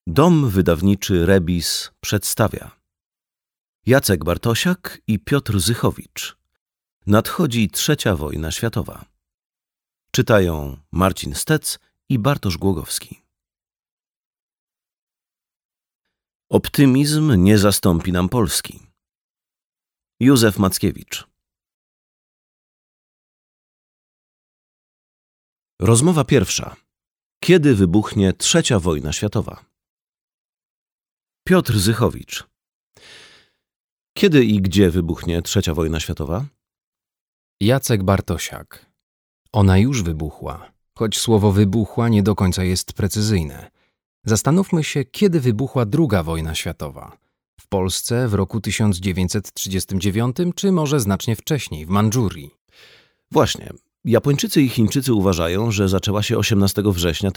Dom wydawniczy Rebis przedstawia Jacek Bartosiak i Piotr Zychowicz. Nadchodzi trzecia wojna światowa. Czytają Marcin Stec i Bartosz Głogowski. Optymizm nie zastąpi nam Polski. Józef Mackiewicz. Rozmowa pierwsza. Kiedy wybuchnie trzecia wojna światowa? Piotr Zychowicz. Kiedy i gdzie wybuchnie trzecia wojna światowa? Jacek Bartosiak. Ona już wybuchła, choć słowo wybuchła nie do końca jest precyzyjne. Zastanówmy się, kiedy wybuchła druga wojna światowa. W Polsce w roku 1939, czy może znacznie wcześniej, w Mandżurii. Właśnie. Japończycy i Chińczycy uważają, że zaczęła się 18 września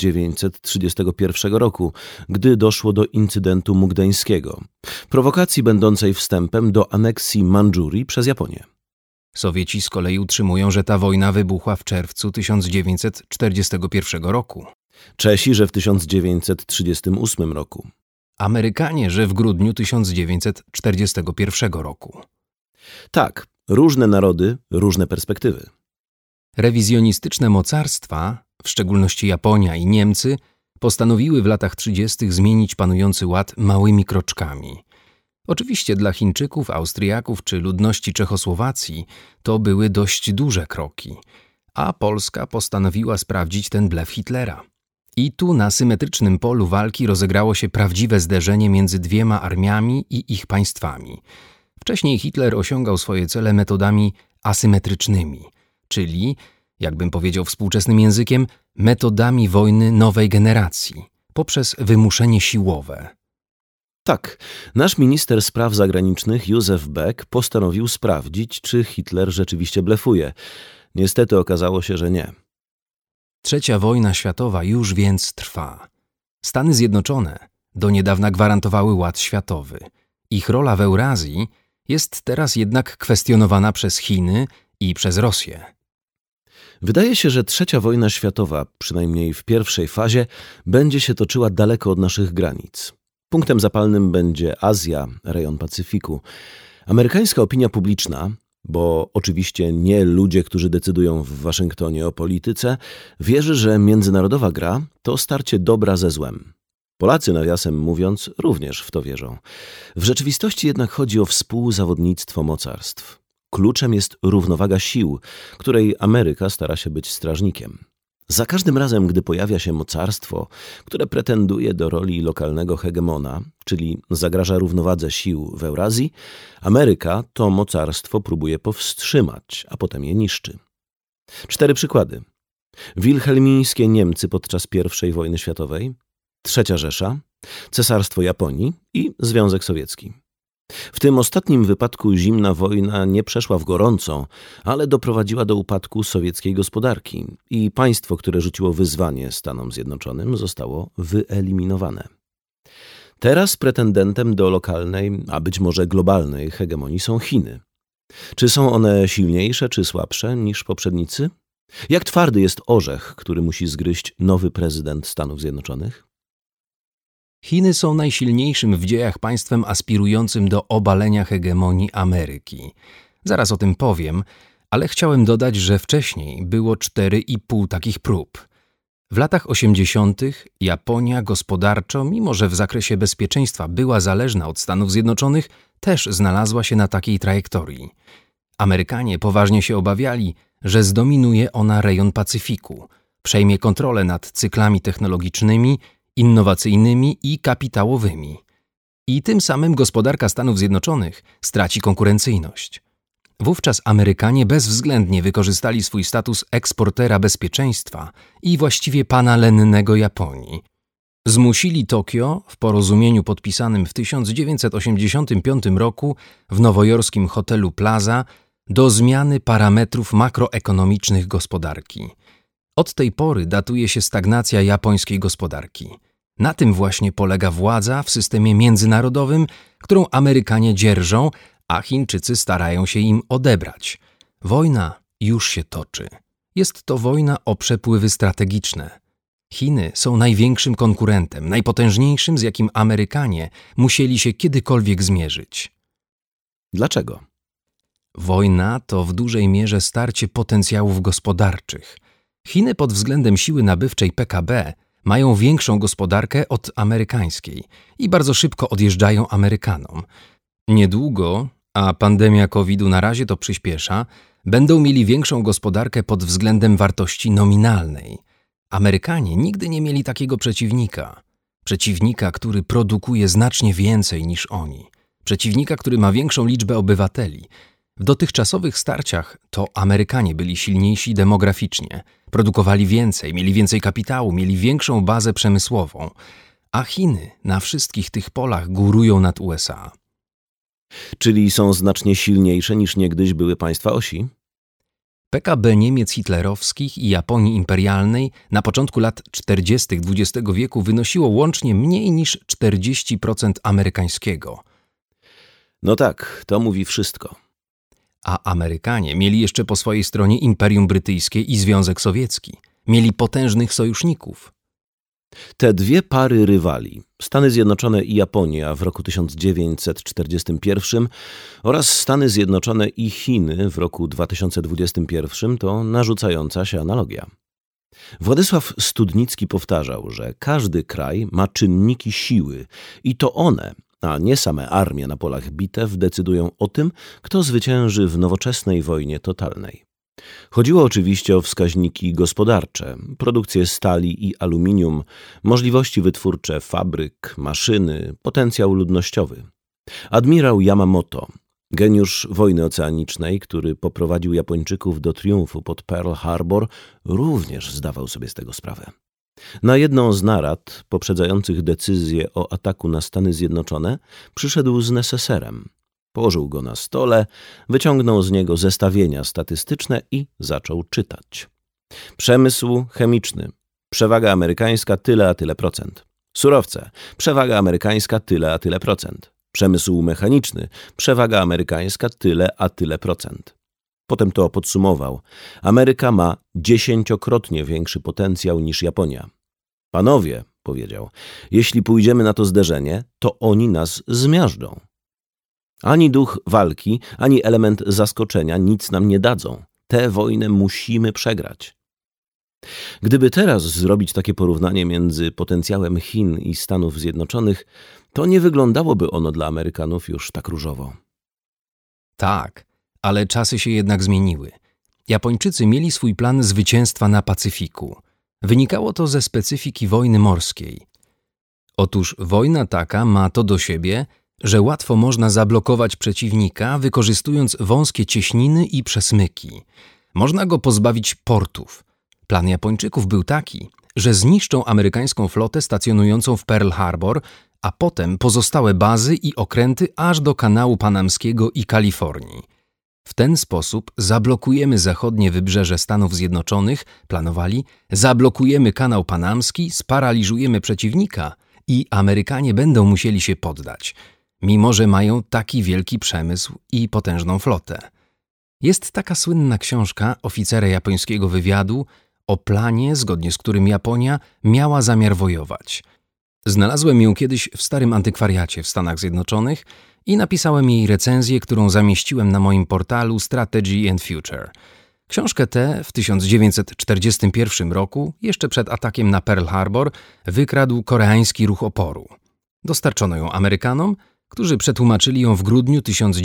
1931 roku, gdy doszło do incydentu mugdańskiego, prowokacji będącej wstępem do aneksji Mandżurii przez Japonię. Sowieci z kolei utrzymują, że ta wojna wybuchła w czerwcu 1941 roku. Czesi, że w 1938 roku. Amerykanie, że w grudniu 1941 roku. Tak, różne narody, różne perspektywy. Rewizjonistyczne mocarstwa, w szczególności Japonia i Niemcy, postanowiły w latach 30. zmienić panujący ład małymi kroczkami. Oczywiście dla Chińczyków, Austriaków czy ludności Czechosłowacji to były dość duże kroki, a Polska postanowiła sprawdzić ten blef Hitlera. I tu na symetrycznym polu walki rozegrało się prawdziwe zderzenie między dwiema armiami i ich państwami. Wcześniej Hitler osiągał swoje cele metodami asymetrycznymi, czyli, jakbym powiedział współczesnym językiem, metodami wojny nowej generacji, poprzez wymuszenie siłowe. Tak, nasz minister spraw zagranicznych Józef Beck postanowił sprawdzić, czy Hitler rzeczywiście blefuje. Niestety okazało się, że nie. Trzecia wojna światowa już więc trwa. Stany Zjednoczone do niedawna gwarantowały ład światowy. Ich rola w Eurazji jest teraz jednak kwestionowana przez Chiny i przez Rosję. Wydaje się, że trzecia wojna światowa, przynajmniej w pierwszej fazie, będzie się toczyła daleko od naszych granic. Punktem zapalnym będzie Azja, rejon Pacyfiku. Amerykańska opinia publiczna, bo oczywiście nie ludzie, którzy decydują w Waszyngtonie o polityce, wierzy, że międzynarodowa gra to starcie dobra ze złem. Polacy, nawiasem mówiąc, również w to wierzą. W rzeczywistości jednak chodzi o współzawodnictwo mocarstw. Kluczem jest równowaga sił, której Ameryka stara się być strażnikiem. Za każdym razem, gdy pojawia się mocarstwo, które pretenduje do roli lokalnego hegemona, czyli zagraża równowadze sił w Eurazji, Ameryka to mocarstwo próbuje powstrzymać, a potem je niszczy. 4 przykłady. Wilhelmińskie Niemcy podczas I wojny światowej, III Rzesza, Cesarstwo Japonii i Związek Sowiecki. W tym ostatnim wypadku zimna wojna nie przeszła w gorąco, ale doprowadziła do upadku sowieckiej gospodarki i państwo, które rzuciło wyzwanie Stanom Zjednoczonym, zostało wyeliminowane. Teraz pretendentem do lokalnej, a być może globalnej hegemonii są Chiny. Czy są one silniejsze czy słabsze niż poprzednicy? Jak twardy jest orzech, który musi zgryźć nowy prezydent Stanów Zjednoczonych? Chiny są najsilniejszym w dziejach państwem aspirującym do obalenia hegemonii Ameryki. Zaraz o tym powiem, ale chciałem dodać, że wcześniej było 4,5 takich prób. W latach 80. Japonia gospodarczo, mimo że w zakresie bezpieczeństwa była zależna od Stanów Zjednoczonych, też znalazła się na takiej trajektorii. Amerykanie poważnie się obawiali, że zdominuje ona rejon Pacyfiku, przejmie kontrolę nad cyklami technologicznymi, innowacyjnymi i kapitałowymi. I tym samym gospodarka Stanów Zjednoczonych straci konkurencyjność. Wówczas Amerykanie bezwzględnie wykorzystali swój status eksportera bezpieczeństwa i właściwie pana lennego Japonii. Zmusili Tokio w porozumieniu podpisanym w 1985 roku w nowojorskim hotelu Plaza do zmiany parametrów makroekonomicznych gospodarki. Od tej pory datuje się stagnacja japońskiej gospodarki. Na tym właśnie polega władza w systemie międzynarodowym, którą Amerykanie dzierżą, a Chińczycy starają się im odebrać. Wojna już się toczy. Jest to wojna o przepływy strategiczne. Chiny są największym konkurentem, najpotężniejszym, z jakim Amerykanie musieli się kiedykolwiek zmierzyć. Dlaczego? Wojna to w dużej mierze starcie potencjałów gospodarczych. Chiny pod względem siły nabywczej PKB mają większą gospodarkę od amerykańskiej i bardzo szybko odjeżdżają Amerykanom. Niedługo, a pandemia COVID-u na razie to przyspiesza, będą mieli większą gospodarkę pod względem wartości nominalnej. Amerykanie nigdy nie mieli takiego przeciwnika. Przeciwnika, który produkuje znacznie więcej niż oni. Przeciwnika, który ma większą liczbę obywateli. W dotychczasowych starciach to Amerykanie byli silniejsi demograficznie, produkowali więcej, mieli więcej kapitału, mieli większą bazę przemysłową, a Chiny na wszystkich tych polach górują nad USA. Czyli są znacznie silniejsze niż niegdyś były państwa osi? PKB Niemiec hitlerowskich i Japonii imperialnej na początku lat 40. XX wieku wynosiło łącznie mniej niż 40% amerykańskiego. No tak, to mówi wszystko. A Amerykanie mieli jeszcze po swojej stronie Imperium Brytyjskie i Związek Sowiecki. Mieli potężnych sojuszników. Te dwie pary rywali, Stany Zjednoczone i Japonia w roku 1941 oraz Stany Zjednoczone i Chiny w roku 2021 to narzucająca się analogia. Władysław Studnicki powtarzał, że każdy kraj ma czynniki siły i to one, a nie same armie na polach bitew, decydują o tym, kto zwycięży w nowoczesnej wojnie totalnej. Chodziło oczywiście o wskaźniki gospodarcze, produkcję stali i aluminium, możliwości wytwórcze fabryk, maszyny, potencjał ludnościowy. Admirał Yamamoto, geniusz wojny oceanicznej, który poprowadził Japończyków do triumfu pod Pearl Harbor, również zdawał sobie z tego sprawę. Na jedną z narad poprzedzających decyzję o ataku na Stany Zjednoczone przyszedł z neseserem. Położył go na stole, wyciągnął z niego zestawienia statystyczne i zaczął czytać. Przemysł chemiczny. Przewaga amerykańska tyle a tyle procent. Surowce. Przewaga amerykańska tyle a tyle procent. Przemysł mechaniczny. Przewaga amerykańska tyle a tyle procent. Potem to podsumował. Ameryka ma 10-krotnie większy potencjał niż Japonia. Panowie, powiedział, jeśli pójdziemy na to zderzenie, to oni nas zmiażdżą. Ani duch walki, ani element zaskoczenia nic nam nie dadzą. Tę wojnę musimy przegrać. Gdyby teraz zrobić takie porównanie między potencjałem Chin i Stanów Zjednoczonych, to nie wyglądałoby ono dla Amerykanów już tak różowo. Tak, ale czasy się jednak zmieniły. Japończycy mieli swój plan zwycięstwa na Pacyfiku. Wynikało to ze specyfiki wojny morskiej. Otóż wojna taka ma to do siebie, że łatwo można zablokować przeciwnika, wykorzystując wąskie cieśniny i przesmyki. Można go pozbawić portów. Plan Japończyków był taki, że zniszczą amerykańską flotę stacjonującą w Pearl Harbor, a potem pozostałe bazy i okręty aż do kanału panamskiego i Kalifornii. W ten sposób zablokujemy zachodnie wybrzeże Stanów Zjednoczonych, planowali, zablokujemy kanał panamski, sparaliżujemy przeciwnika i Amerykanie będą musieli się poddać, mimo że mają taki wielki przemysł i potężną flotę. Jest taka słynna książka oficera japońskiego wywiadu o planie, zgodnie z którym Japonia miała zamiar wojować. Znalazłem ją kiedyś w starym antykwariacie w Stanach Zjednoczonych i napisałem jej recenzję, którą zamieściłem na moim portalu Strategy and Future. Książkę tę w 1941 roku, jeszcze przed atakiem na Pearl Harbor, wykradł koreański ruch oporu. Dostarczono ją Amerykanom, którzy przetłumaczyli ją w grudniu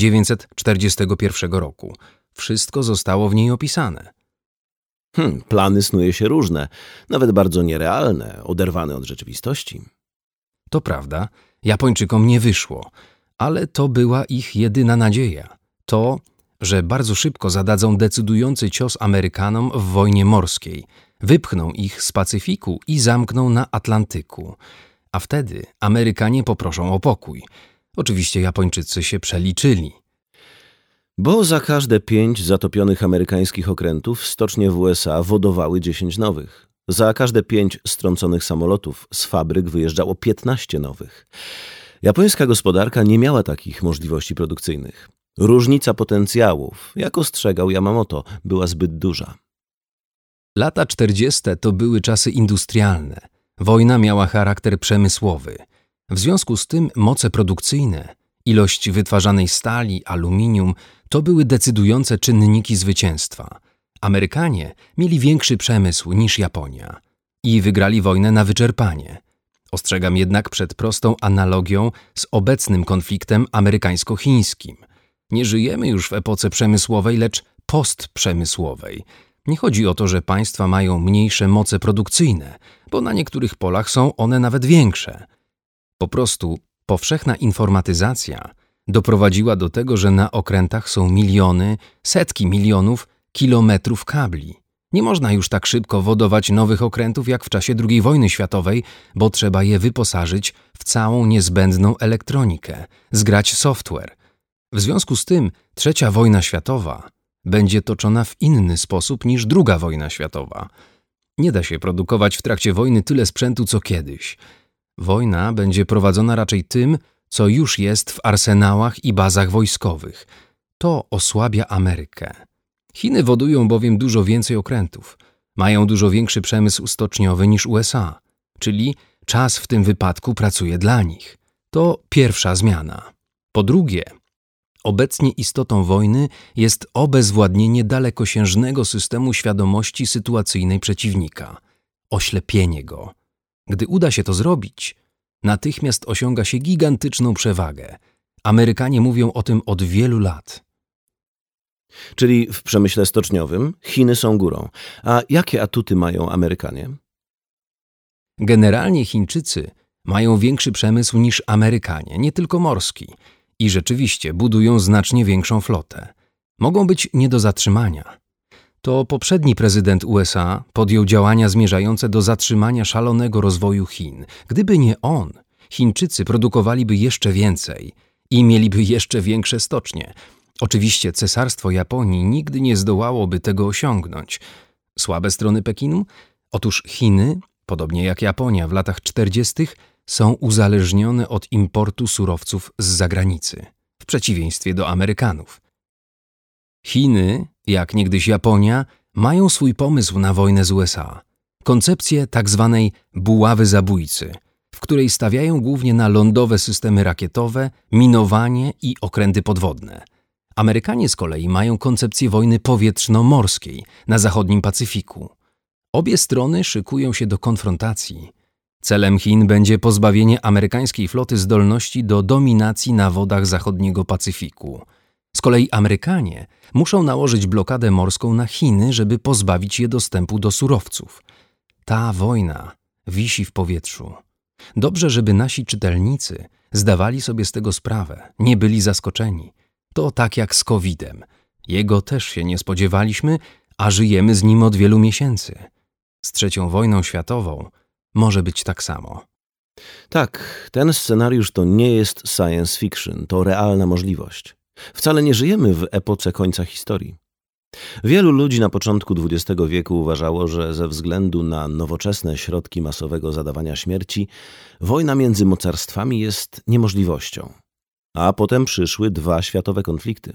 1941 roku. Wszystko zostało w niej opisane. Plany snuje się różne, nawet bardzo nierealne, oderwane od rzeczywistości. To prawda, Japończykom nie wyszło, ale to była ich jedyna nadzieja. To, że bardzo szybko zadadzą decydujący cios Amerykanom w wojnie morskiej, wypchną ich z Pacyfiku i zamkną na Atlantyku. A wtedy Amerykanie poproszą o pokój. Oczywiście Japończycy się przeliczyli. Bo za każde 5 zatopionych amerykańskich okrętów stocznie w USA wodowały 10 nowych. Za każde 5 strąconych samolotów z fabryk wyjeżdżało 15 nowych. Japońska gospodarka nie miała takich możliwości produkcyjnych. Różnica potencjałów, jak ostrzegał Yamamoto, była zbyt duża. Lata 40. to były czasy industrialne. Wojna miała charakter przemysłowy. W związku z tym moce produkcyjne, ilość wytwarzanej stali, aluminium to były decydujące czynniki zwycięstwa. Amerykanie mieli większy przemysł niż Japonia i wygrali wojnę na wyczerpanie. Ostrzegam jednak przed prostą analogią z obecnym konfliktem amerykańsko-chińskim. Nie żyjemy już w epoce przemysłowej, lecz postprzemysłowej. Nie chodzi o to, że państwa mają mniejsze moce produkcyjne, bo na niektórych polach są one nawet większe. Po prostu powszechna informatyzacja doprowadziła do tego, że na okrętach są miliony, setki milionów kilometrów kabli. Nie można już tak szybko wodować nowych okrętów jak w czasie II wojny światowej, bo trzeba je wyposażyć w całą niezbędną elektronikę, zgrać software. W związku z tym III wojna światowa będzie toczona w inny sposób niż II wojna światowa. Nie da się produkować w trakcie wojny tyle sprzętu co kiedyś. Wojna będzie prowadzona raczej tym, co już jest w arsenałach i bazach wojskowych. To osłabia Amerykę. Chiny wodują bowiem dużo więcej okrętów. Mają dużo większy przemysł stoczniowy niż USA, czyli czas w tym wypadku pracuje dla nich. To pierwsza zmiana. Po drugie, obecnie istotą wojny jest obezwładnienie dalekosiężnego systemu świadomości sytuacyjnej przeciwnika, oślepienie go. Gdy uda się to zrobić, natychmiast osiąga się gigantyczną przewagę. Amerykanie mówią o tym od wielu lat. Czyli w przemyśle stoczniowym Chiny są górą. A jakie atuty mają Amerykanie? Generalnie Chińczycy mają większy przemysł niż Amerykanie, nie tylko morski. I rzeczywiście budują znacznie większą flotę. Mogą być nie do zatrzymania. To poprzedni prezydent USA podjął działania zmierzające do zatrzymania szalonego rozwoju Chin. Gdyby nie on, Chińczycy produkowaliby jeszcze więcej i mieliby jeszcze większe stocznie. Oczywiście Cesarstwo Japonii nigdy nie zdołałoby tego osiągnąć. Słabe strony Pekinu? Otóż Chiny, podobnie jak Japonia w latach 40., są uzależnione od importu surowców z zagranicy, w przeciwieństwie do Amerykanów. Chiny, jak niegdyś Japonia, mają swój pomysł na wojnę z USA. Koncepcję tzw. buławy zabójcy, w której stawiają głównie na lądowe systemy rakietowe, minowanie i okręty podwodne. Amerykanie z kolei mają koncepcję wojny powietrzno-morskiej na zachodnim Pacyfiku. Obie strony szykują się do konfrontacji. Celem Chin będzie pozbawienie amerykańskiej floty zdolności do dominacji na wodach zachodniego Pacyfiku. Z kolei Amerykanie muszą nałożyć blokadę morską na Chiny, żeby pozbawić je dostępu do surowców. Ta wojna wisi w powietrzu. Dobrze, żeby nasi czytelnicy zdawali sobie z tego sprawę, nie byli zaskoczeni. To tak jak z COVID-em. Jego też się nie spodziewaliśmy, a żyjemy z nim od wielu miesięcy. Z III wojną światową może być tak samo. Tak, ten scenariusz to nie jest science fiction, to realna możliwość. Wcale nie żyjemy w epoce końca historii. Wielu ludzi na początku XX wieku uważało, że ze względu na nowoczesne środki masowego zadawania śmierci, wojna między mocarstwami jest niemożliwością. A potem przyszły 2 światowe konflikty.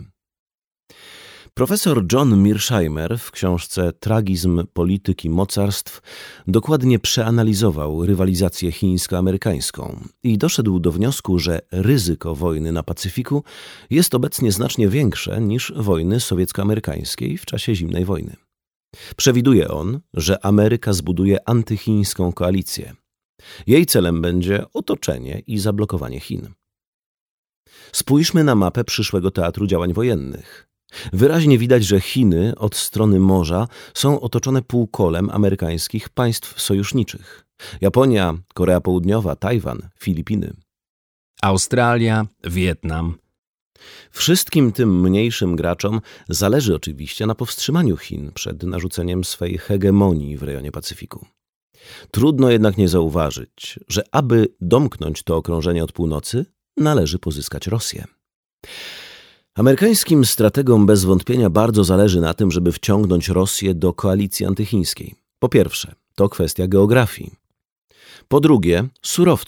Profesor John Mearsheimer w książce Tragizm polityki mocarstw dokładnie przeanalizował rywalizację chińsko-amerykańską i doszedł do wniosku, że ryzyko wojny na Pacyfiku jest obecnie znacznie większe niż wojny sowiecko-amerykańskiej w czasie zimnej wojny. Przewiduje on, że Ameryka zbuduje antychińską koalicję. Jej celem będzie otoczenie i zablokowanie Chin. Spójrzmy na mapę przyszłego teatru działań wojennych. Wyraźnie widać, że Chiny od strony morza są otoczone półkolem amerykańskich państw sojuszniczych. Japonia, Korea Południowa, Tajwan, Filipiny. Australia, Wietnam. Wszystkim tym mniejszym graczom zależy oczywiście na powstrzymaniu Chin przed narzuceniem swej hegemonii w rejonie Pacyfiku. Trudno jednak nie zauważyć, że aby domknąć to okrążenie od północy, należy pozyskać Rosję. Amerykańskim strategom bez wątpienia bardzo zależy na tym, żeby wciągnąć Rosję do koalicji antychińskiej. Po pierwsze, to kwestia geografii. Po drugie, surowców.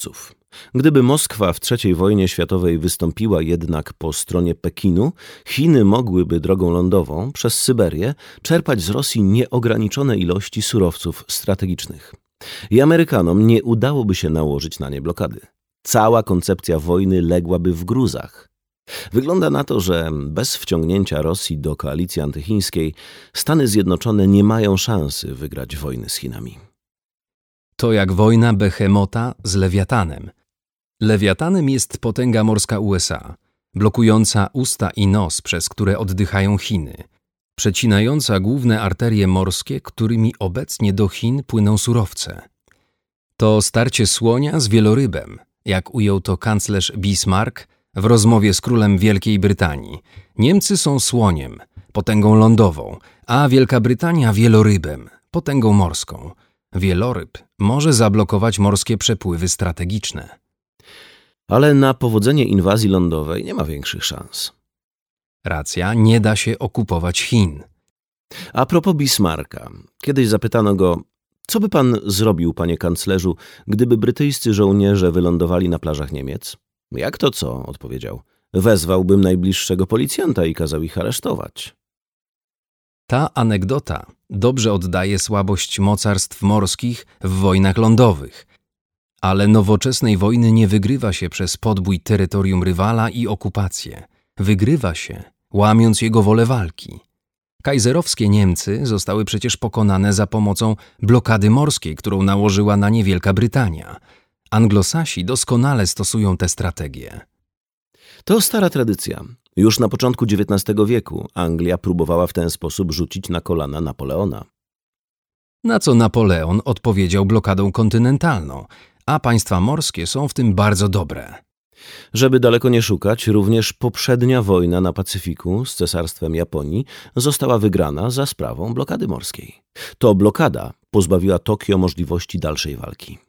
Gdyby Moskwa w III wojnie światowej wystąpiła jednak po stronie Pekinu, Chiny mogłyby drogą lądową przez Syberię czerpać z Rosji nieograniczone ilości surowców strategicznych. I Amerykanom nie udałoby się nałożyć na nie blokady. Cała koncepcja wojny ległaby w gruzach. Wygląda na to, że bez wciągnięcia Rosji do koalicji antychińskiej Stany Zjednoczone nie mają szansy wygrać wojny z Chinami. To jak wojna Behemota z Lewiatanem. Lewiatanem jest potęga morska USA, blokująca usta i nos, przez które oddychają Chiny, przecinająca główne arterie morskie, którymi obecnie do Chin płyną surowce. To starcie słonia z wielorybem, jak ujął to kanclerz Bismarck w rozmowie z królem Wielkiej Brytanii. Niemcy są słoniem, potęgą lądową, a Wielka Brytania wielorybem, potęgą morską. Wieloryb może zablokować morskie przepływy strategiczne. Ale na powodzenie inwazji lądowej nie ma większych szans. Racja, nie da się okupować Chin. A propos Bismarcka, kiedyś zapytano go, co by pan zrobił, panie kanclerzu, gdyby brytyjscy żołnierze wylądowali na plażach Niemiec? Jak to co? Odpowiedział. Wezwałbym najbliższego policjanta i kazał ich aresztować. Ta anegdota dobrze oddaje słabość mocarstw morskich w wojnach lądowych. Ale nowoczesnej wojny nie wygrywa się przez podbój terytorium rywala i okupację. Wygrywa się, łamiąc jego wolę walki. Kajzerowskie Niemcy zostały przecież pokonane za pomocą blokady morskiej, którą nałożyła na nie Wielka Brytania. Anglosasi doskonale stosują tę strategię. To stara tradycja. Już na początku XIX wieku Anglia próbowała w ten sposób rzucić na kolana Napoleona. Na co Napoleon odpowiedział blokadą kontynentalną, a państwa morskie są w tym bardzo dobre. Żeby daleko nie szukać, również poprzednia wojna na Pacyfiku z Cesarstwem Japonii została wygrana za sprawą blokady morskiej. To blokada pozbawiła Tokio możliwości dalszej walki.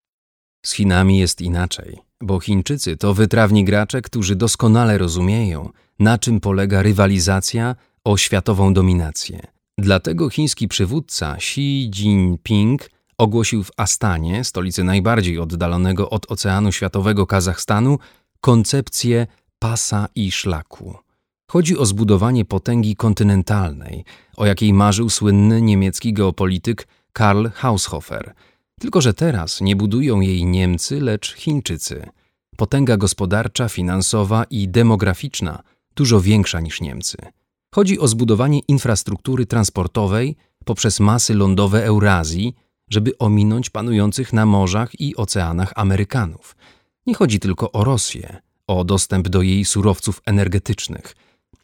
Z Chinami jest inaczej, bo Chińczycy to wytrawni gracze, którzy doskonale rozumieją, na czym polega rywalizacja o światową dominację. Dlatego chiński przywódca Xi Jinping ogłosił w Astanie, stolicy najbardziej oddalonego od Oceanu Światowego Kazachstanu, koncepcję pasa i szlaku. Chodzi o zbudowanie potęgi kontynentalnej, o jakiej marzył słynny niemiecki geopolityk Karl Haushofer. Tylko że teraz nie budują jej Niemcy, lecz Chińczycy. Potęga gospodarcza, finansowa i demograficzna dużo większa niż Niemcy. Chodzi o zbudowanie infrastruktury transportowej poprzez masy lądowe Eurazji, żeby ominąć panujących na morzach i oceanach Amerykanów. Nie chodzi tylko o Rosję, o dostęp do jej surowców energetycznych.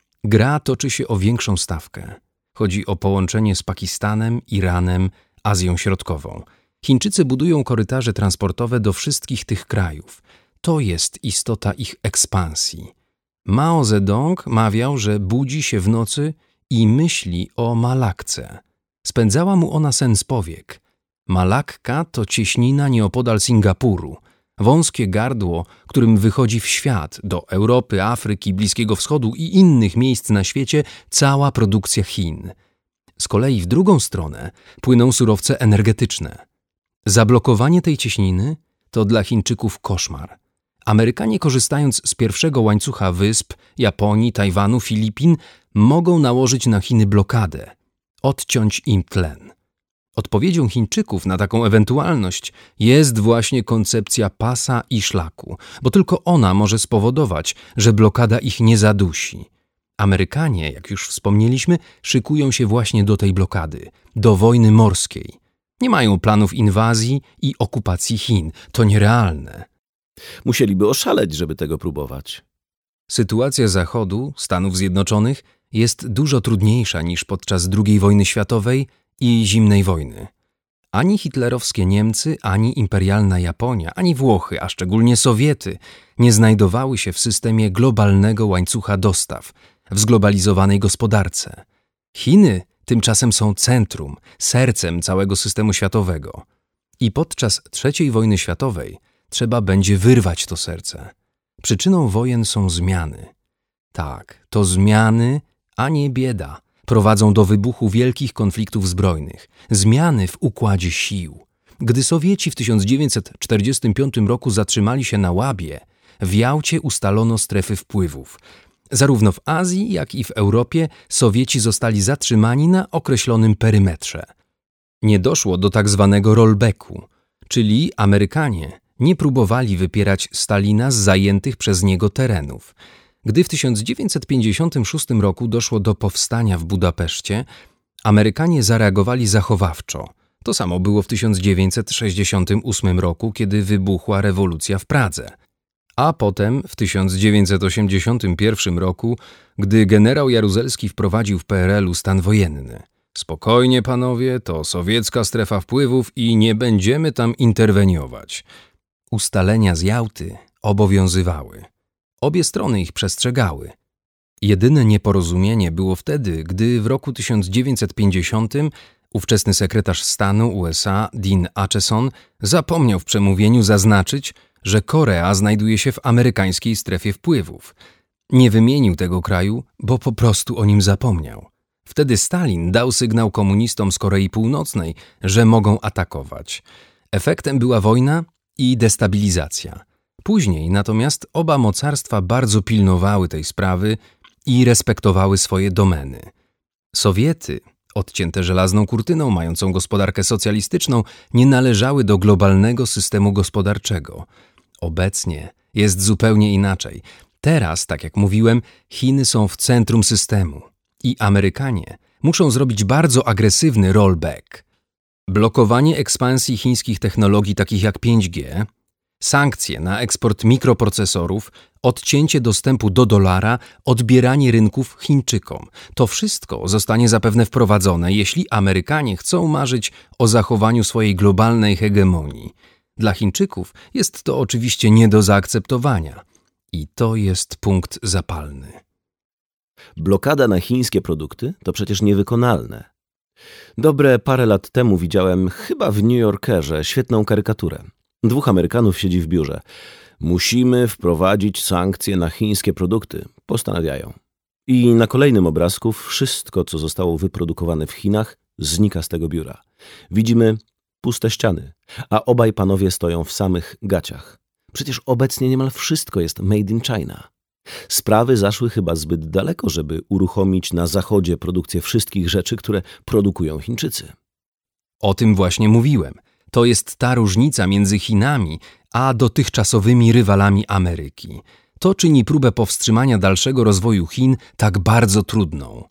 Gra toczy się o większą stawkę. Chodzi o połączenie z Pakistanem, Iranem, Azją Środkową. Chińczycy budują korytarze transportowe do wszystkich tych krajów. To jest istota ich ekspansji. Mao Zedong mawiał, że budzi się w nocy i myśli o Malakce. Spędzała mu ona sen z powiek. Malakka to cieśnina nieopodal Singapuru, wąskie gardło, którym wychodzi w świat, do Europy, Afryki, Bliskiego Wschodu i innych miejsc na świecie cała produkcja Chin. Z kolei w drugą stronę płyną surowce energetyczne. Zablokowanie tej cieśniny to dla Chińczyków koszmar. Amerykanie, korzystając z pierwszego łańcucha wysp, Japonii, Tajwanu, Filipin, mogą nałożyć na Chiny blokadę, odciąć im tlen. Odpowiedzią Chińczyków na taką ewentualność jest właśnie koncepcja pasa i szlaku, bo tylko ona może spowodować, że blokada ich nie zadusi. Amerykanie, jak już wspomnieliśmy, szykują się właśnie do tej blokady, do wojny morskiej. Nie mają planów inwazji i okupacji Chin. To nierealne. Musieliby oszaleć, żeby tego próbować. Sytuacja Zachodu, Stanów Zjednoczonych, jest dużo trudniejsza niż podczas II wojny światowej i zimnej wojny. Ani hitlerowskie Niemcy, ani imperialna Japonia, ani Włochy, a szczególnie Sowiety, nie znajdowały się w systemie globalnego łańcucha dostaw, w zglobalizowanej gospodarce. Chiny tymczasem są centrum, sercem całego systemu światowego. I podczas III wojny światowej trzeba będzie wyrwać to serce. Przyczyną wojen są zmiany. Tak, to zmiany, a nie bieda, prowadzą do wybuchu wielkich konfliktów zbrojnych. Zmiany w układzie sił. Gdy Sowieci w 1945 roku zatrzymali się na Łabie, w Jałcie ustalono strefy wpływów. Zarówno w Azji, jak i w Europie Sowieci zostali zatrzymani na określonym perymetrze. Nie doszło do tak zwanego rollbacku, czyli Amerykanie nie próbowali wypierać Stalina z zajętych przez niego terenów. Gdy w 1956 roku doszło do powstania w Budapeszcie, Amerykanie zareagowali zachowawczo. To samo było w 1968 roku, kiedy wybuchła rewolucja w Pradze. A potem w 1981 roku, gdy generał Jaruzelski wprowadził w PRL-u stan wojenny. Spokojnie, panowie, to sowiecka strefa wpływów i nie będziemy tam interweniować. Ustalenia z Jałty obowiązywały. Obie strony ich przestrzegały. Jedyne nieporozumienie było wtedy, gdy w roku 1950 ówczesny sekretarz stanu USA Dean Acheson zapomniał w przemówieniu zaznaczyć, że Korea znajduje się w amerykańskiej strefie wpływów. Nie wymienił tego kraju, bo po prostu o nim zapomniał. Wtedy Stalin dał sygnał komunistom z Korei Północnej, że mogą atakować. Efektem była wojna i destabilizacja. Później natomiast oba mocarstwa bardzo pilnowały tej sprawy i respektowały swoje domeny. Sowiety, odcięte żelazną kurtyną, mającą gospodarkę socjalistyczną, nie należały do globalnego systemu gospodarczego. Obecnie jest zupełnie inaczej. Teraz, tak jak mówiłem, Chiny są w centrum systemu i Amerykanie muszą zrobić bardzo agresywny rollback. Blokowanie ekspansji chińskich technologii takich jak 5G, sankcje na eksport mikroprocesorów, odcięcie dostępu do dolara, odbieranie rynków Chińczykom. To wszystko zostanie zapewne wprowadzone, jeśli Amerykanie chcą marzyć o zachowaniu swojej globalnej hegemonii. Dla Chińczyków jest to oczywiście nie do zaakceptowania. I to jest punkt zapalny. Blokada na chińskie produkty to przecież niewykonalne. Dobre parę lat temu widziałem, chyba w New Yorkerze, świetną karykaturę. 2 Amerykanów siedzi w biurze. Musimy wprowadzić sankcje na chińskie produkty, postanawiają. I na kolejnym obrazku wszystko, co zostało wyprodukowane w Chinach, znika z tego biura. Widzimy puste ściany, a obaj panowie stoją w samych gaciach. Przecież obecnie niemal wszystko jest made in China. Sprawy zaszły chyba zbyt daleko, żeby uruchomić na Zachodzie produkcję wszystkich rzeczy, które produkują Chińczycy. O tym właśnie mówiłem. To jest ta różnica między Chinami a dotychczasowymi rywalami Ameryki. To czyni próbę powstrzymania dalszego rozwoju Chin tak bardzo trudną.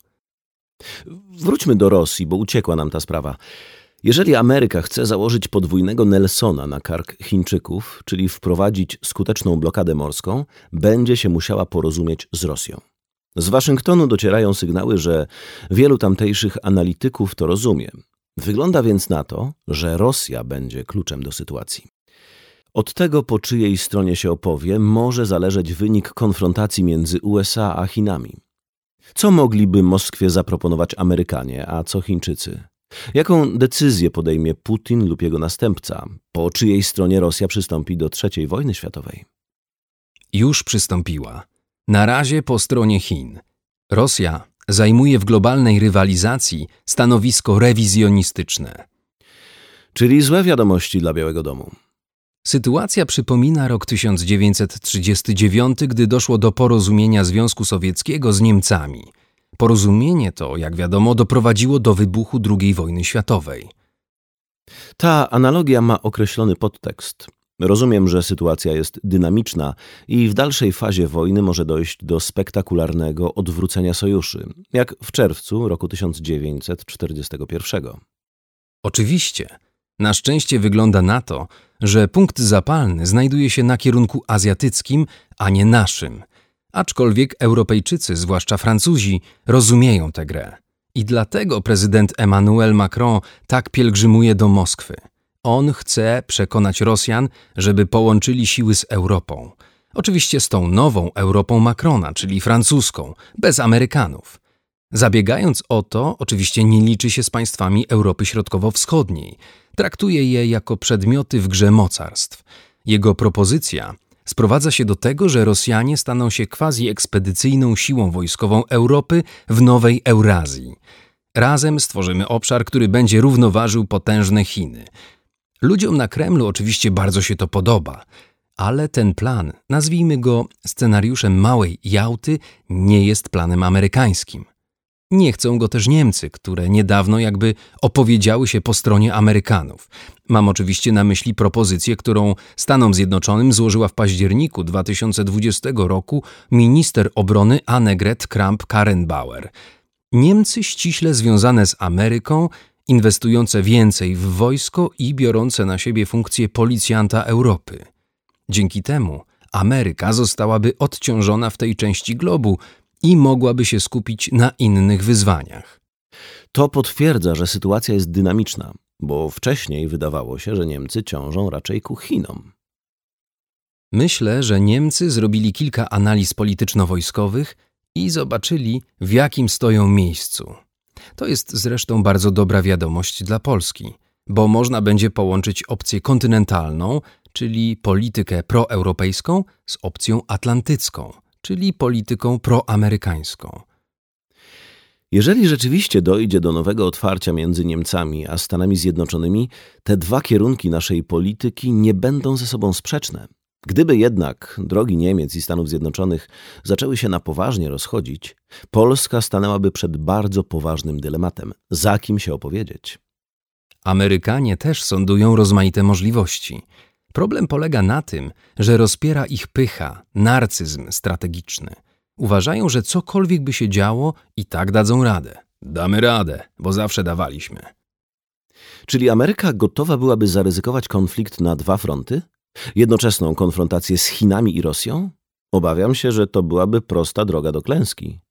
Wróćmy do Rosji, bo uciekła nam ta sprawa. Jeżeli Ameryka chce założyć podwójnego Nelsona na kark Chińczyków, czyli wprowadzić skuteczną blokadę morską, będzie się musiała porozumieć z Rosją. Z Waszyngtonu docierają sygnały, że wielu tamtejszych analityków to rozumie. Wygląda więc na to, że Rosja będzie kluczem do sytuacji. Od tego, po czyjej stronie się opowie, może zależeć wynik konfrontacji między USA a Chinami. Co mogliby Moskwie zaproponować Amerykanie, a co Chińczycy? Jaką decyzję podejmie Putin lub jego następca? Po czyjej stronie Rosja przystąpi do III wojny światowej? Już przystąpiła. Na razie po stronie Chin. Rosja zajmuje w globalnej rywalizacji stanowisko rewizjonistyczne. Czyli złe wiadomości dla Białego Domu. Sytuacja przypomina rok 1939, gdy doszło do porozumienia Związku Sowieckiego z Niemcami. Porozumienie to, jak wiadomo, doprowadziło do wybuchu II wojny światowej. Ta analogia ma określony podtekst. Rozumiem, że sytuacja jest dynamiczna i w dalszej fazie wojny może dojść do spektakularnego odwrócenia sojuszy, jak w czerwcu roku 1941. Oczywiście. Na szczęście wygląda na to, że punkt zapalny znajduje się na kierunku azjatyckim, a nie naszym. Aczkolwiek Europejczycy, zwłaszcza Francuzi, rozumieją tę grę. I dlatego prezydent Emmanuel Macron tak pielgrzymuje do Moskwy. On chce przekonać Rosjan, żeby połączyli siły z Europą. Oczywiście z tą nową Europą Macrona, czyli francuską, bez Amerykanów. Zabiegając o to, oczywiście nie liczy się z państwami Europy Środkowo-Wschodniej. Traktuje je jako przedmioty w grze mocarstw. Jego propozycja sprowadza się do tego, że Rosjanie staną się quasi-ekspedycyjną siłą wojskową Europy w nowej Eurazji. Razem stworzymy obszar, który będzie równoważył potężne Chiny. Ludziom na Kremlu oczywiście bardzo się to podoba, ale ten plan, nazwijmy go scenariuszem Małej Jałty, nie jest planem amerykańskim. Nie chcą go też Niemcy, które niedawno jakby opowiedziały się po stronie Amerykanów. Mam oczywiście na myśli propozycję, którą Stanom Zjednoczonym złożyła w październiku 2020 roku minister obrony Annegret Kramp-Karrenbauer. Niemcy ściśle związane z Ameryką, inwestujące więcej w wojsko i biorące na siebie funkcję policjanta Europy. Dzięki temu Ameryka zostałaby odciążona w tej części globu i mogłaby się skupić na innych wyzwaniach. To potwierdza, że sytuacja jest dynamiczna, bo wcześniej wydawało się, że Niemcy ciążą raczej ku Chinom. Myślę, że Niemcy zrobili kilka analiz polityczno-wojskowych i zobaczyli, w jakim stoją miejscu. To jest zresztą bardzo dobra wiadomość dla Polski, bo można będzie połączyć opcję kontynentalną, czyli politykę proeuropejską, z opcją atlantycką, czyli polityką proamerykańską. Jeżeli rzeczywiście dojdzie do nowego otwarcia między Niemcami a Stanami Zjednoczonymi, te dwa kierunki naszej polityki nie będą ze sobą sprzeczne. Gdyby jednak drogi Niemiec i Stanów Zjednoczonych zaczęły się na poważnie rozchodzić, Polska stanęłaby przed bardzo poważnym dylematem. Za kim się opowiedzieć? Amerykanie też sądują rozmaite możliwości. Problem polega na tym, że rozpiera ich pycha, narcyzm strategiczny. Uważają, że cokolwiek by się działo, i tak dadzą radę. Damy radę, bo zawsze dawaliśmy. Czyli Ameryka gotowa byłaby zaryzykować konflikt na dwa fronty? Jednoczesną konfrontację z Chinami i Rosją? Obawiam się, że to byłaby prosta droga do klęski.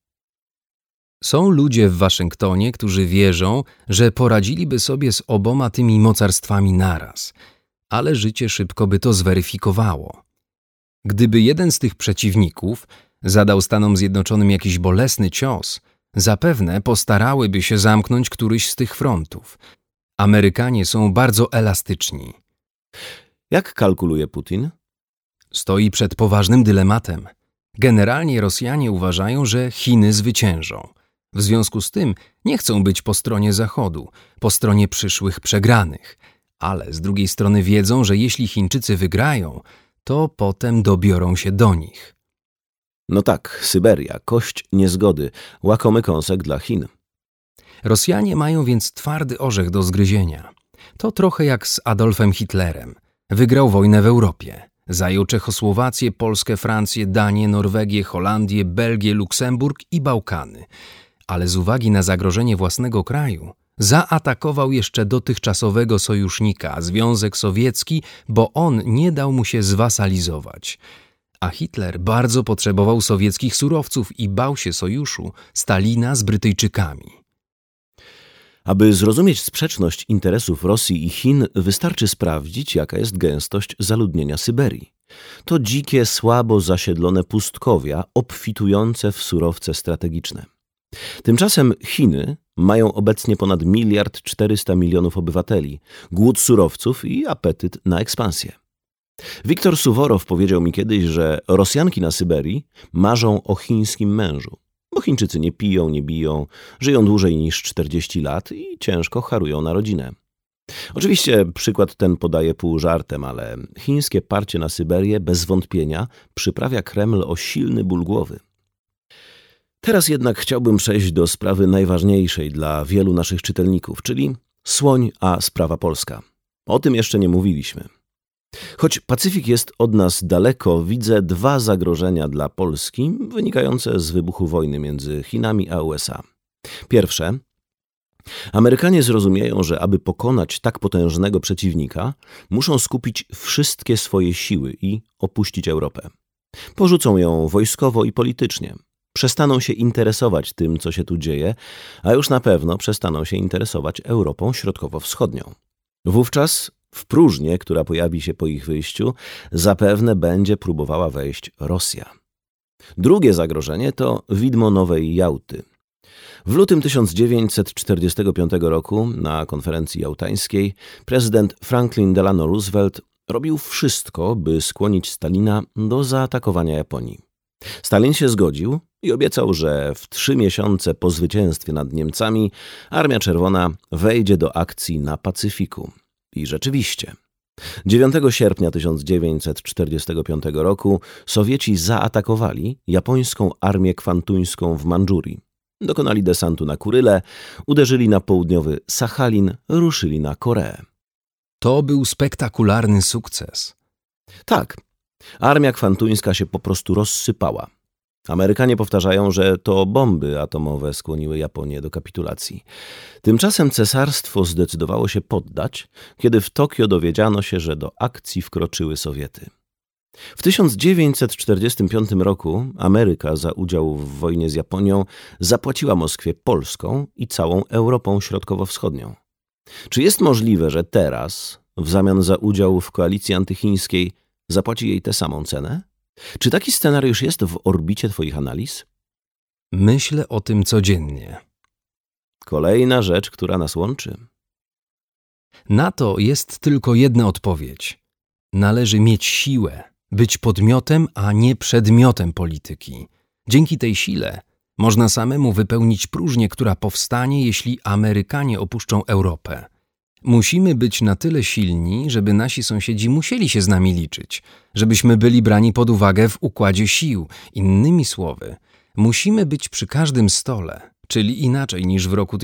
Są ludzie w Waszyngtonie, którzy wierzą, że poradziliby sobie z oboma tymi mocarstwami naraz, ale życie szybko by to zweryfikowało. Gdyby jeden z tych przeciwników zadał Stanom Zjednoczonym jakiś bolesny cios, zapewne postarałyby się zamknąć któryś z tych frontów. Amerykanie są bardzo elastyczni. Jak kalkuluje Putin? Stoi przed poważnym dylematem. Generalnie Rosjanie uważają, że Chiny zwyciężą. W związku z tym nie chcą być po stronie Zachodu, po stronie przyszłych przegranych. Ale z drugiej strony wiedzą, że jeśli Chińczycy wygrają, to potem dobiorą się do nich. No tak, Syberia, kość niezgody, łakomy kąsek dla Chin. Rosjanie mają więc twardy orzech do zgryzienia. To trochę jak z Adolfem Hitlerem. Wygrał wojnę w Europie. Zajął Czechosłowację, Polskę, Francję, Danię, Norwegię, Holandię, Belgię, Luksemburg i Bałkany. Ale z uwagi na zagrożenie własnego kraju zaatakował jeszcze dotychczasowego sojusznika, Związek Sowiecki, bo on nie dał mu się zwasalizować. A Hitler bardzo potrzebował sowieckich surowców i bał się sojuszu Stalina z Brytyjczykami. Aby zrozumieć sprzeczność interesów Rosji i Chin, wystarczy sprawdzić, jaka jest gęstość zaludnienia Syberii. To dzikie, słabo zasiedlone pustkowia, obfitujące w surowce strategiczne. Tymczasem Chiny mają obecnie ponad 1,4 miliarda obywateli, głód surowców i apetyt na ekspansję. Wiktor Suworow powiedział mi kiedyś, że Rosjanki na Syberii marzą o chińskim mężu, bo Chińczycy nie piją, nie biją, żyją dłużej niż 40 lat i ciężko harują na rodzinę. Oczywiście przykład ten podaję pół żartem, ale chińskie parcie na Syberię bez wątpienia przyprawia Kreml o silny ból głowy. Teraz jednak chciałbym przejść do sprawy najważniejszej dla wielu naszych czytelników, czyli słoń a sprawa polska. O tym jeszcze nie mówiliśmy. Choć Pacyfik jest od nas daleko, widzę dwa zagrożenia dla Polski wynikające z wybuchu wojny między Chinami a USA. Pierwsze. Amerykanie zrozumieją, że aby pokonać tak potężnego przeciwnika, muszą skupić wszystkie swoje siły i opuścić Europę. Porzucą ją wojskowo i politycznie. Przestaną się interesować tym, co się tu dzieje, a już na pewno przestaną się interesować Europą Środkowo-Wschodnią. Wówczas w próżnię, która pojawi się po ich wyjściu, zapewne będzie próbowała wejść Rosja. Drugie zagrożenie to widmo Nowej Jałty. W lutym 1945 roku na konferencji jałtańskiej prezydent Franklin Delano Roosevelt robił wszystko, by skłonić Stalina do zaatakowania Japonii. Stalin się zgodził i obiecał, że w 3 miesiące po zwycięstwie nad Niemcami Armia Czerwona wejdzie do akcji na Pacyfiku. I rzeczywiście. 9 sierpnia 1945 roku Sowieci zaatakowali japońską armię kwantuńską w Mandżurii. Dokonali desantu na Kuryle, uderzyli na południowy Sachalin, ruszyli na Koreę. To był spektakularny sukces. Tak, armia kwantuńska się po prostu rozsypała. Amerykanie powtarzają, że to bomby atomowe skłoniły Japonię do kapitulacji. Tymczasem cesarstwo zdecydowało się poddać, kiedy w Tokio dowiedziano się, że do akcji wkroczyły Sowiety. W 1945 roku Ameryka za udział w wojnie z Japonią zapłaciła Moskwie polską i całą Europą Środkowo-Wschodnią. Czy jest możliwe, że teraz, w zamian za udział w koalicji antychińskiej, zapłaci jej tę samą cenę? Czy taki scenariusz jest w orbicie twoich analiz? Myślę o tym codziennie. Kolejna rzecz, która nas łączy. Na to jest tylko jedna odpowiedź. Należy mieć siłę, być podmiotem, a nie przedmiotem polityki. Dzięki tej sile można samemu wypełnić próżnię, która powstanie, jeśli Amerykanie opuszczą Europę. Musimy być na tyle silni, żeby nasi sąsiedzi musieli się z nami liczyć, żebyśmy byli brani pod uwagę w układzie sił. Innymi słowy, musimy być przy każdym stole, czyli inaczej niż w roku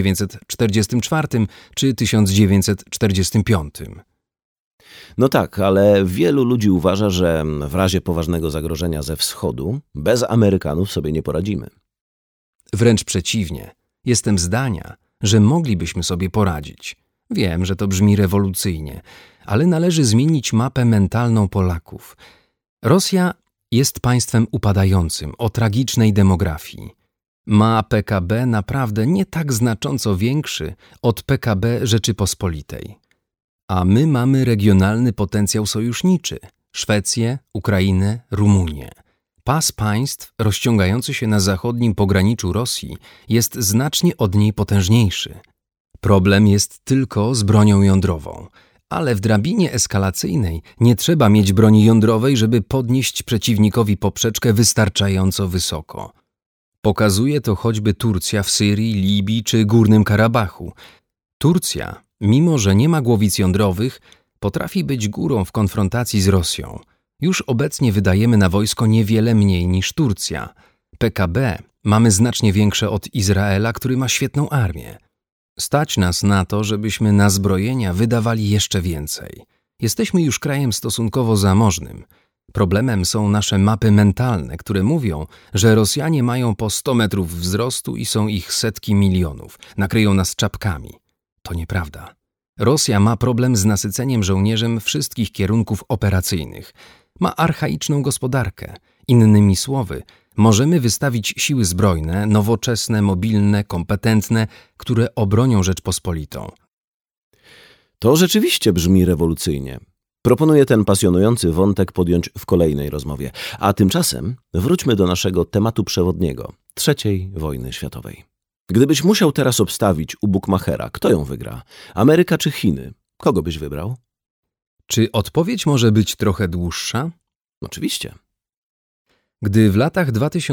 1944 czy 1945. No tak, ale wielu ludzi uważa, że w razie poważnego zagrożenia ze wschodu bez Amerykanów sobie nie poradzimy. Wręcz przeciwnie. Jestem zdania, że moglibyśmy sobie poradzić. Wiem, że to brzmi rewolucyjnie, ale należy zmienić mapę mentalną Polaków. Rosja jest państwem upadającym, o tragicznej demografii. Ma PKB naprawdę nie tak znacząco większy od PKB Rzeczypospolitej. A my mamy regionalny potencjał sojuszniczy – Szwecję, Ukrainę, Rumunię. Pas państw rozciągający się na zachodnim pograniczu Rosji jest znacznie od niej potężniejszy. Problem jest tylko z bronią jądrową, ale w drabinie eskalacyjnej nie trzeba mieć broni jądrowej, żeby podnieść przeciwnikowi poprzeczkę wystarczająco wysoko. Pokazuje to choćby Turcja w Syrii, Libii czy Górnym Karabachu. Turcja, mimo że nie ma głowic jądrowych, potrafi być górą w konfrontacji z Rosją. Już obecnie wydajemy na wojsko niewiele mniej niż Turcja. PKB mamy znacznie większe od Izraela, który ma świetną armię. Stać nas na to, żebyśmy na zbrojenia wydawali jeszcze więcej. Jesteśmy już krajem stosunkowo zamożnym. Problemem są nasze mapy mentalne, które mówią, że Rosjanie mają po 100 metrów wzrostu i są ich setki milionów. Nakryją nas czapkami. To nieprawda. Rosja ma problem z nasyceniem żołnierzem wszystkich kierunków operacyjnych. Ma archaiczną gospodarkę. Innymi słowy, możemy wystawić siły zbrojne, nowoczesne, mobilne, kompetentne, które obronią Rzeczpospolitą. To rzeczywiście brzmi rewolucyjnie. Proponuję ten pasjonujący wątek podjąć w kolejnej rozmowie. A tymczasem wróćmy do naszego tematu przewodniego – III wojny światowej. Gdybyś musiał teraz obstawić u bukmachera, kto ją wygra? Ameryka czy Chiny? Kogo byś wybrał? Czy odpowiedź może być trochę dłuższa? Oczywiście. Gdy w latach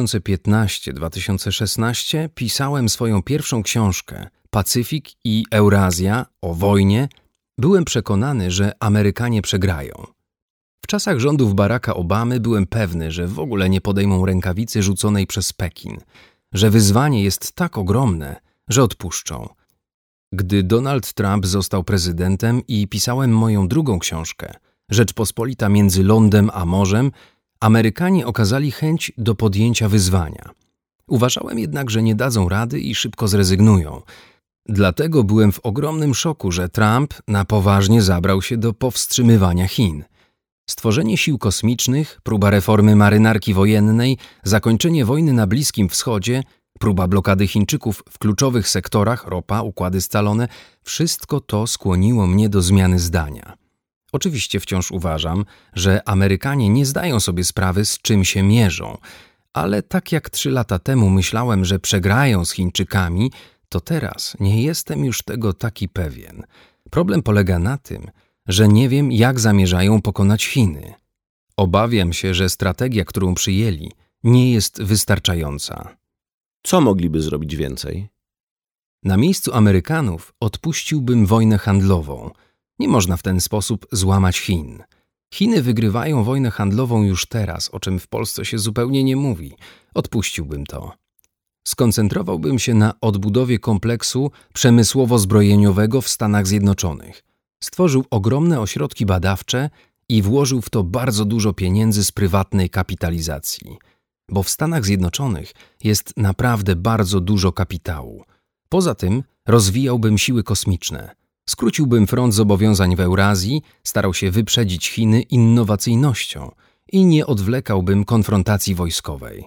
2015-2016 pisałem swoją pierwszą książkę Pacyfik i Eurazja o wojnie, byłem przekonany, że Amerykanie przegrają. W czasach rządów Baracka Obamy byłem pewny, że w ogóle nie podejmą rękawicy rzuconej przez Pekin, że wyzwanie jest tak ogromne, że odpuszczą. Gdy Donald Trump został prezydentem i pisałem moją drugą książkę Rzeczpospolita między lądem a morzem, Amerykanie okazali chęć do podjęcia wyzwania. Uważałem jednak, że nie dadzą rady i szybko zrezygnują. Dlatego byłem w ogromnym szoku, że Trump na poważnie zabrał się do powstrzymywania Chin. Stworzenie sił kosmicznych, próba reformy marynarki wojennej, zakończenie wojny na Bliskim Wschodzie, próba blokady Chińczyków w kluczowych sektorach, ropa, układy scalone, wszystko to skłoniło mnie do zmiany zdania. Oczywiście wciąż uważam, że Amerykanie nie zdają sobie sprawy, z czym się mierzą, ale tak jak 3 lata temu myślałem, że przegrają z Chińczykami, to teraz nie jestem już tego taki pewien. Problem polega na tym, że nie wiem, jak zamierzają pokonać Chiny. Obawiam się, że strategia, którą przyjęli, nie jest wystarczająca. Co mogliby zrobić więcej? Na miejscu Amerykanów odpuściłbym wojnę handlową. Nie można w ten sposób złamać Chin. Chiny wygrywają wojnę handlową już teraz, o czym w Polsce się zupełnie nie mówi. Odpuściłbym to. Skoncentrowałbym się na odbudowie kompleksu przemysłowo-zbrojeniowego w Stanach Zjednoczonych. Stworzył ogromne ośrodki badawcze i włożył w to bardzo dużo pieniędzy z prywatnej kapitalizacji. Bo w Stanach Zjednoczonych jest naprawdę bardzo dużo kapitału. Poza tym rozwijałbym siły kosmiczne. Skróciłbym front zobowiązań w Eurazji, starał się wyprzedzić Chiny innowacyjnością i nie odwlekałbym konfrontacji wojskowej.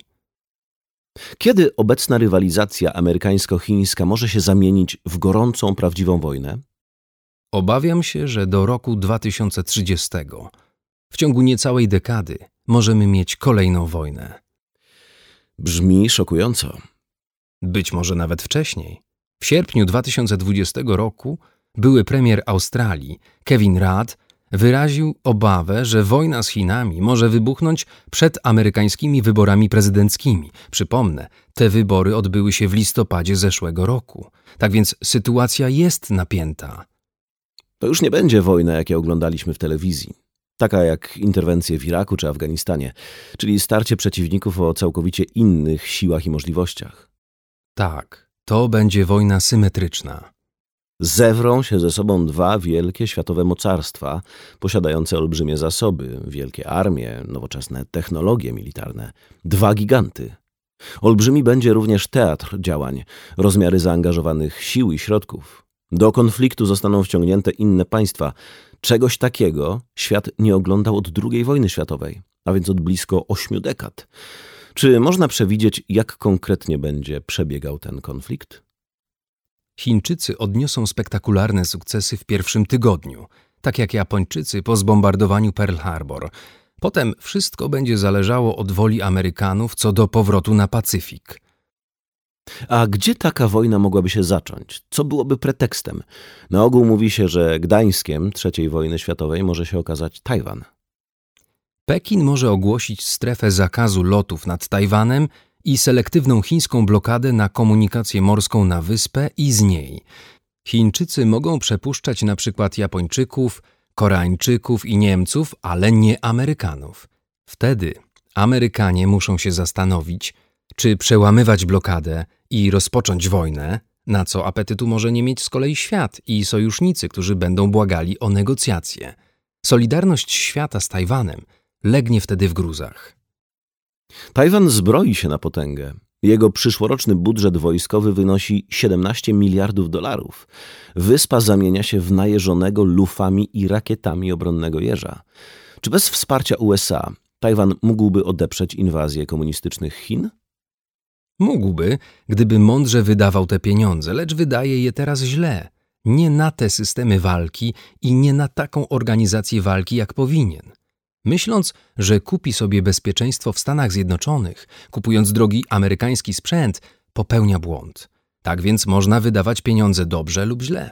Kiedy obecna rywalizacja amerykańsko-chińska może się zamienić w gorącą, prawdziwą wojnę? Obawiam się, że do roku 2030, w ciągu niecałej dekady, możemy mieć kolejną wojnę. Brzmi szokująco. Być może nawet wcześniej. W sierpniu 2020 roku były premier Australii, Kevin Rudd, wyraził obawę, że wojna z Chinami może wybuchnąć przed amerykańskimi wyborami prezydenckimi. Przypomnę, te wybory odbyły się w listopadzie zeszłego roku. Tak więc sytuacja jest napięta. To już nie będzie wojna, jakie oglądaliśmy w telewizji. Taka jak interwencje w Iraku czy Afganistanie, czyli starcie przeciwników o całkowicie innych siłach i możliwościach. Tak, to będzie wojna symetryczna. Zewrą się ze sobą dwa wielkie światowe mocarstwa, posiadające olbrzymie zasoby, wielkie armie, nowoczesne technologie militarne. Dwa giganty. Olbrzymi będzie również teatr działań, rozmiary zaangażowanych sił i środków. Do konfliktu zostaną wciągnięte inne państwa. Czegoś takiego świat nie oglądał od II wojny światowej, a więc od blisko 8 dekad. Czy można przewidzieć, jak konkretnie będzie przebiegał ten konflikt? Chińczycy odniosą spektakularne sukcesy w pierwszym tygodniu, tak jak Japończycy po zbombardowaniu Pearl Harbor. Potem wszystko będzie zależało od woli Amerykanów co do powrotu na Pacyfik. A gdzie taka wojna mogłaby się zacząć? Co byłoby pretekstem? Na ogół mówi się, że Gdańskiem III wojny światowej może się okazać Tajwan. Pekin może ogłosić strefę zakazu lotów nad Tajwanem i selektywną chińską blokadę na komunikację morską na wyspę i z niej. Chińczycy mogą przepuszczać na przykład Japończyków, Koreańczyków i Niemców, ale nie Amerykanów. Wtedy Amerykanie muszą się zastanowić, czy przełamywać blokadę i rozpocząć wojnę, na co apetytu może nie mieć z kolei świat i sojusznicy, którzy będą błagali o negocjacje. Solidarność świata z Tajwanem legnie wtedy w gruzach. Tajwan zbroi się na potęgę. Jego przyszłoroczny budżet wojskowy wynosi 17 miliardów dolarów. Wyspa zamienia się w najeżonego lufami i rakietami obronnego jeża. Czy bez wsparcia USA Tajwan mógłby odeprzeć inwazję komunistycznych Chin? Mógłby, gdyby mądrze wydawał te pieniądze, lecz wydaje je teraz źle. Nie na te systemy walki i nie na taką organizację walki, jak powinien. Myśląc, że kupi sobie bezpieczeństwo w Stanach Zjednoczonych, kupując drogi amerykański sprzęt, popełnia błąd. Tak więc można wydawać pieniądze dobrze lub źle.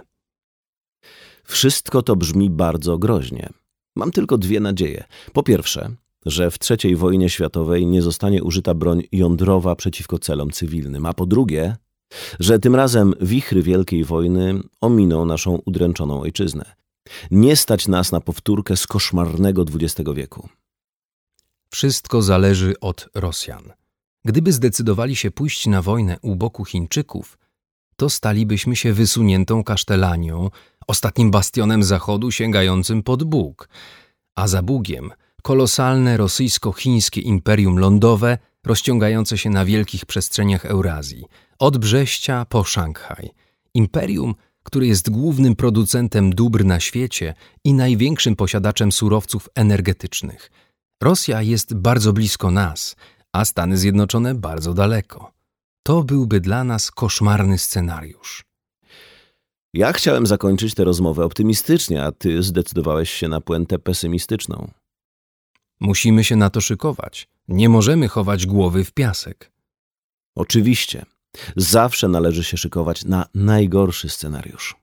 Wszystko to brzmi bardzo groźnie. Mam tylko dwie nadzieje. Po pierwsze, że w III wojnie światowej nie zostanie użyta broń jądrowa przeciwko celom cywilnym, a po drugie, że tym razem wichry Wielkiej Wojny ominą naszą udręczoną ojczyznę. Nie stać nas na powtórkę z koszmarnego XX wieku. Wszystko zależy od Rosjan. Gdyby zdecydowali się pójść na wojnę u boku Chińczyków, to stalibyśmy się wysuniętą kasztelanią, ostatnim bastionem Zachodu sięgającym pod Bóg, a za Bugiem kolosalne rosyjsko-chińskie imperium lądowe rozciągające się na wielkich przestrzeniach Eurazji, od Brześcia po Szanghaj. Imperium, który jest głównym producentem dóbr na świecie i największym posiadaczem surowców energetycznych. Rosja jest bardzo blisko nas, a Stany Zjednoczone bardzo daleko. To byłby dla nas koszmarny scenariusz. Ja chciałem zakończyć tę rozmowę optymistycznie, a ty zdecydowałeś się na puentę pesymistyczną. Musimy się na to szykować. Nie możemy chować głowy w piasek. Oczywiście. Zawsze należy się szykować na najgorszy scenariusz.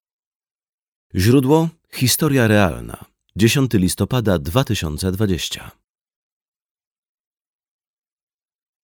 Źródło: Historia realna. 10 listopada 2020.